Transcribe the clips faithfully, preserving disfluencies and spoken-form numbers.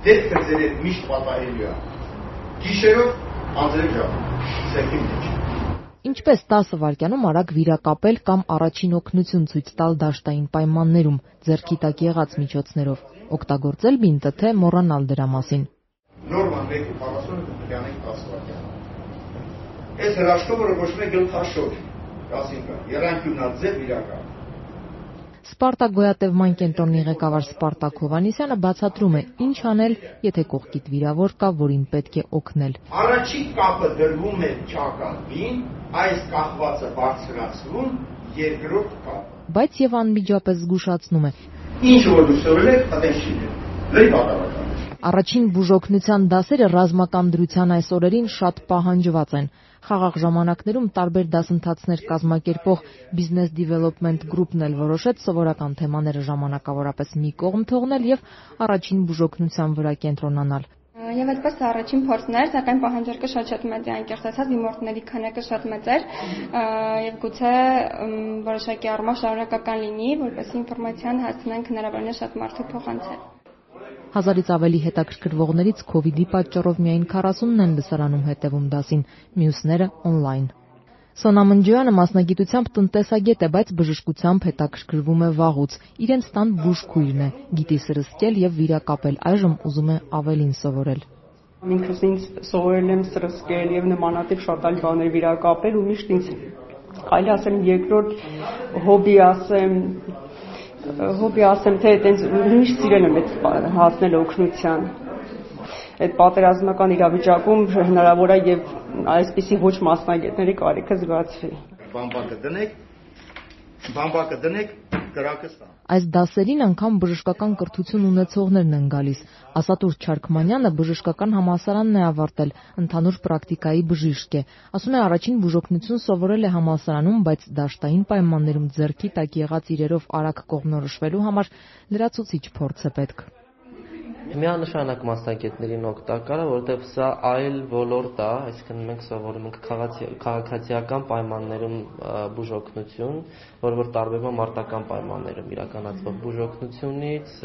դեպքը ձեր միշտ պատահելու է։ Գիշերով անձրև ժամը, սերքի մեջ։ Ինչպես տասը վայրկյանում արագ վիրակապել կամ առաջին օգնություն ցույց տալ դաշտային պայմաններում ձեռքի տակ եղած միջոցներով, օգտագործել բինտը, թե մոռանալ դրա մասին։ Նորմալ մեկ քառասունը կյանենք տասը վայրկյան։ Այս հրաշքով որոշվում է գլխաշոր, ասինքն եռանկյունաձև վիրակապ։ Սպարտակ գոյատևման կենտրոնի ղեկավար Սպարտակ Հովհաննիսյանը բացատրում է, ինչ անել, եթե կողքիդ վիրավոր կա, որին պետք է օգնել։ Առաջին կապը դրվում է ճակատին, այս կախվածը բարձրացվում, երկրորդ կապը։ Բայց եւ անմիջապես զգուշացնում է. Ինչ որ դուք սովորել եք, այդպես չի լինի։ Լրիվ պատահական։ Առաջին բուժօգնության դասերը ռազմական դրության այս օրերին շատ պահանջված են։ Խաղաղ ժամանակներում տարբեր դասընթացներ կազմակերպող Business Development Group-ն էլ որոշեց սովորական թեմաները ժամանակավորապես մի կողմ թողնել եւ առաջին բուժօգնության վրա կենտրոնանալ։ Եվ այդպես առաջին փորձն էր, սակայն պահանջարկը շատ-շատ մեծ է, անկեղծ ասած, դիմորդների քանակը շատ մեծ էր եւ գուցե որոշակի առումով շարունակական լինի, որպեսզի ինֆորմացիան հասցնենք հնարավորինս շատ մարդու փոխանցել։ Հազարից ավելի հետաքրքրվողներից քովիդի պատճառով միայն քառասունն են լսարանում հետևում դասին, մյուսները օնլայն։ Սոնա Մնջոյանը մասնագիտությամբ տնտեսագետ է, բայց բժշկությամբ հետաքրքրվում է վաղուց։ Իրենց տան բուժքույրն է, գիտի սրսկել եւ վիրակապել, այժմ ուզում է ավելին սովորել։ Ինքս ինձ սովորել եմ սրսկել եւ նմանատիպ շատ այլ բաներ վիրակապել ու միշտ ինձ կարելի ասեմ երկրորդ հոբի ասեմ հոբի ասեմ թե այտենց միշտ սիրել եմ այդ հասնել օգնության։ Այդ պատերազմական իրավիճակում հնարավոր է եւ այսպիսի ոչ մասնագետների կարիքը զգացվի։ Բամբակը դնեք, բամբակը դնեք, կրակը ստա։ Այս դասերին անգամ բժշկական կրթություն ունեցողներն են գալիս։ Ասատուր Չարքմանյանը բժշկական համալսարանն է ավարտել, ընդհանուր պրակտիկայի բժիշկ է։ Ասում է, առաջին բուժօգնություն սովորել է համալսարանում, բայց դաշտային պայմաններում ձեռքի տակ եղած իրերով արագ կողմնորոշվելու համար լրացուցիչ փորձ է պետք։ Միանշանակ մասնագետներին օգտակար է, որովհետև սա այլ ոլորտ է, այսինքն մենք սովորում ենք քաղաքացիական պայմաններում բուժօգնություն, որը որ տարբերվում է մարտական պայմաններում իրականացվող բուժօգնությունից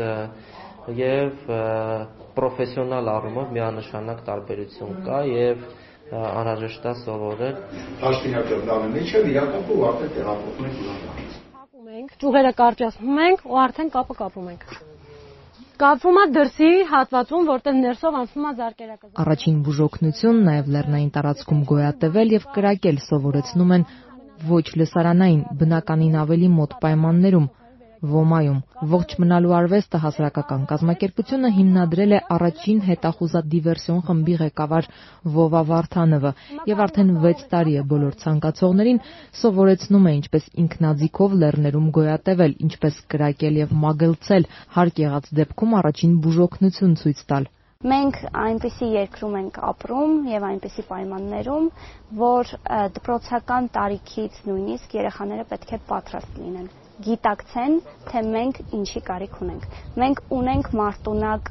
եւ պրոֆեսիոնալ առումով միանշանակ տարբերություն կա եւ անհրաժեշտ է սովորել։ Դաշտինյակը դառնում մեջ է վիրակապը ու արդեն տեղափոխում ենք հիվանդանոց։ Կապում ենք, ճյուղերը կարճացնում ենք ու արդեն կապը կապում ենք։ Կապվում է դրսի հատվածում, որտեղ ներսով անցնում է զարկերակը։ Առաջին բուժօգնություն, նաև լեռնային տարածքում գոյատևել եւ կրակել սովորեցնում են ոչ լսարանային, բնականին ավելի մոտ պայմաններում, Ոմայում։ Ողջ մնալու արվեստը հասարակական կազմակերպությունը հիմնադրել է առաջին հետախուզադիվերսիոն խմբի ղեկավար Վովա Վարդանովը եւ արդեն վեց տարի է բոլոր ցանկացողներին սովորեցնում է ինչպես ինքնաձիգով լեռներում գոյատևել, ինչպես կրակել եւ մագլցել, հարկ եղած դեպքում առաջին բուժօգնություն ցույց տալ։ Մենք այնպիսի երկրում ենք ապրում եւ այնպիսի պայմաններում, որ դպրոցական տարիքից նույնիսկ երեխաները պետք է պատրաստ լինեն, գիտակցեն, թե մենք ինչի կարիք ունենք։ Մենք ունենք մարտունակ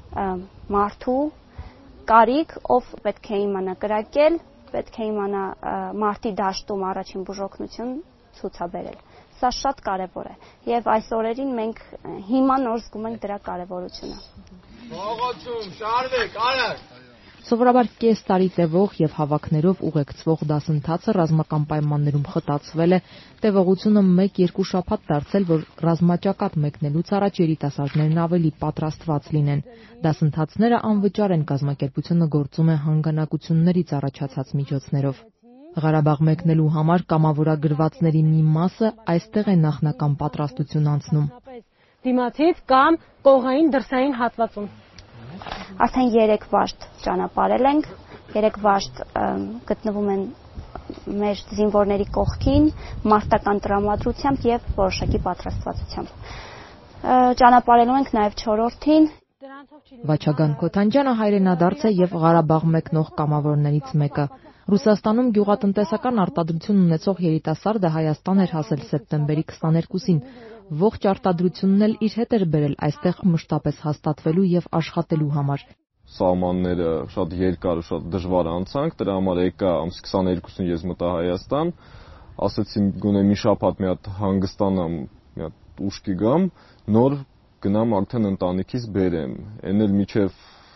մարդու կարիք, ով պետք է իմանա կրակել, պետք է իմանա մարտի դաշտում առաջին բուժօգնություն ցուցաբերել։ Սա շատ կարևոր է եւ այս օրերին մենք հիմա նոր զգում ենք դրա կարևորությունը։ Ողջույն, շարվեք, արագ։ Սովորաբար կես տարի տևող եւ հավաքներով ուղեկցվող դասընթացը ռազմական պայմաններում խտացվել է, տևողությունը մեկ-երկու շաբաթ դարձել, որ ռազմաճակատ մեկնելուց առաջ երիտասարդներն ավելի պատրաստված լինեն։ Դասընթացները անվճար են, կազմակերպությունը գործում է հանգանակություններից առաջացած միջոցներով։ Ղարաբաղ մեկնելու համար կամավորագրվածների մի մասը այստեղ է նախնական պատրաստություն անցնում։ Դիմացից կամ կողային դրսային հատվածում։ Արդեն երեք վաշտ ճանապարհել ենք, երեք վաշտ գտնվում են մեր զինվորների կողքին, մարտական տրամադրությամբ եւ որոշակի պատրաստվածությամբ։ Ճանապարհելու ենք նաեւ չորրորդին։ Վաչագան Քոթանջյանը հայրենադարձ է եւ Ղարաբաղ մեկնող կամավորներից մեկը։ Ռուսաստանում գյուղատնտեսական արտադրություն ունեցող երիտասարդը Հայաստան էր հասել սեպտեմբերի քսաներկուսին։ Ողջ արտադրությունն էլ իր հետ էր բերել այստեղ մշտապես հաստատվելու եւ աշխատելու համար։ Սահմանները շատ երկար ու շատ դժվար անցանք, դրա համար եկա ամսի քսաներկուսին ես մտա Հայաստան, ասացի գոնե մի շաբաթ մի հատ հանգստանամ, մի հատ ուշքի գամ, նոր գնամ արդեն ընտանիքից բերեմ։ Էն էլ միջև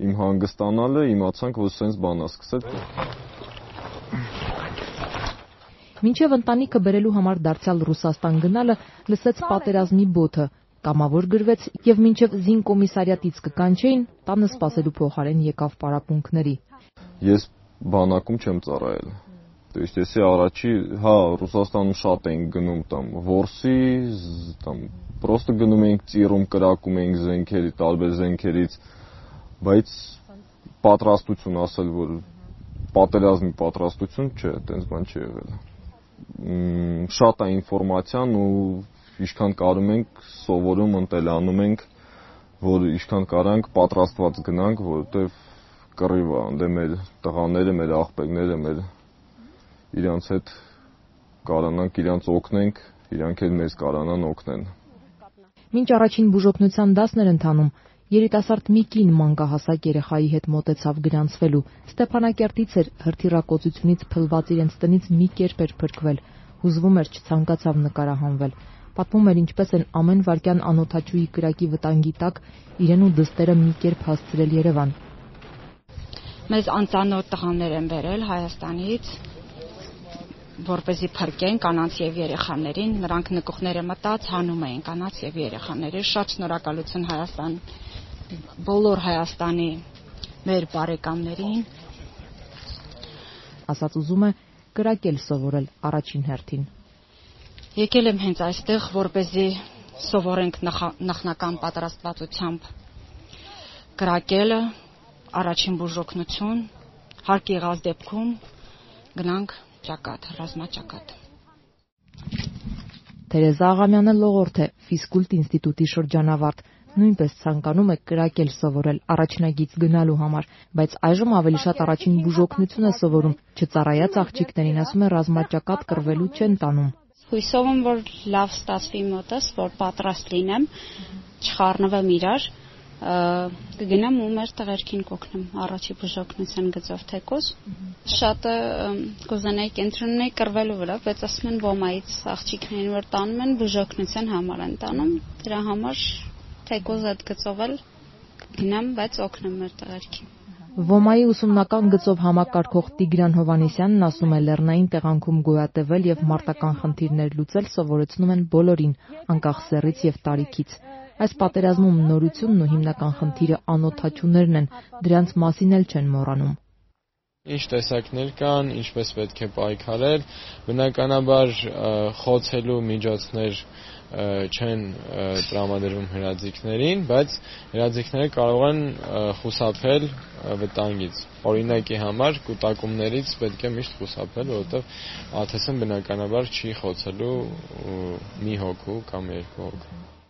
իմ հանգստանալը իմացանք, որ սենց բան է սկսել։ Մինչև ընտանիքը բերելու համար դարձյալ Ռուսաստան գնալը լսեց պատերազմի բոթը, կամավոր գրվեց եւ մինչև զինկոմիսարիատից կկանչեին, տանը սպասելու փոխարեն եկավ պարապմունքների։ Ես բանակում չեմ ծառայել։ То есть если առաջի, հա, Ռուսաստանում շատ են գնում там որսի, там просто գնում ենք ծիրում, կրակում ենք զենքերի, տարբեր զենքերից, բայց պատրաստություն ասել, որ պատերազմի պատրաստություն չէ, այդպես բան չի եղել։ Շատ է ինֆորմացիան ու ինչքան կարում ենք սովորում, ընտելանում ենք, որ ինչքան կարանք պատրաստված գնանք, որովհետև կռիվ է, դե մեր տղաները, մեր աղբեկները, մեր իրանց հետ կարանանք, իրանց օգնենք, իրանք էլ մեզ կարանան օգնեն։ Մինչ առաջին բուժօգնության դասն էր ընթանում, երիտասարդ մի կին մանկահասակ երեխայի հետ մոտեցավ գրանցվելու։ Ստեփանակերտից էր, հրթիռակոծությունից փլված իրենց տնից մի կերպ էր փրկվել, հուզվում էր, չցանկացավ նկարահանվել։ Պատմում էր, ինչպես են ամեն վայրկյան անօթաչուի կրակի վտանգի տակ իրեն ու դստերը մի կերպ հասցրել Երևան։ Մեզ անծանոթ տղաներ են բերել Հայաստանից, որպեսզի փրկեն կանանց եւ երեխաներին, նրանք նկուղները մտած հանում էին կանանց եւ երեխաների։ Շատ շնորհակալություն Հայաստան, բոլոր Հայաստանի մեր բարեկամներին։ Ասած ուզում է կրակել սովորել առաջին հերթին։ Եկել եմ հենց այստեղ, որպեսզի սովորենք նախնական պատրաստվածությամբ կրակելը, առաջին բուժօգնություն, հարկ եղած դեպքում գնանք ճակատ, ռազմաճակատ։ Թերեզա Աղամյանը լողորդ է, ֆիզկուլտ ինստիտուտի շրջանավարտ, նույնպես ցանկանում է կրակել սովորել առաջնագիծ գնալու համար, բայց այժմ ավելի շատ առաջին բուժօգնություն է սովորում, չծառայած աղջիկներին, ասում է, ռազմաճակատ կռվելու չեն տանում։ Հույսով եմ, որ լավ ստացվի մոտս, որ պատրաստ լինեմ, չխառնվեմ իրար, կգնամ ու մեր տղերքին կօգնեմ առաջի բուժօգնության գծով թեկոս։ Շատը կուզենայի կենտրոնների կռվելու վրա, բայց ասում են ոմայից աղջիկներին որ տանում են բուժօգնության համար են տանում, դրա համար թեկոս այդ գծով էլ կգնամ, բայց օգնեմ մեր տղերքին։ Ոմայի ուսումնական գծով համակարգող Տիգրան Հովհաննիսյանն ասում է, լեռնային տեղանքում գոյատևել եւ մարտական խնդիրներ լուծել սովորեցնում են բոլորին, անկախ սեռից եւ տարիքից։ Այս պատերազմում նորությունն ու հիմնական խնդիրը անօթաչուներն են, դրանց մասին էլ չեն մոռանում։ Ինչ տեսակներ կան, ինչպես պետք է պայքարել, բնականաբար խոցելու միջոցներ չեն տրամադրվում հրաձիգներին, բայց հրաձիգները կարող են խուսափել վտանգից։ Օրինակի համար կուտակումներից պետք է միշտ խուսափել, որովհետև աթեսն բնականաբար չի խոցելու մի հոգու կամ երկու հոգու։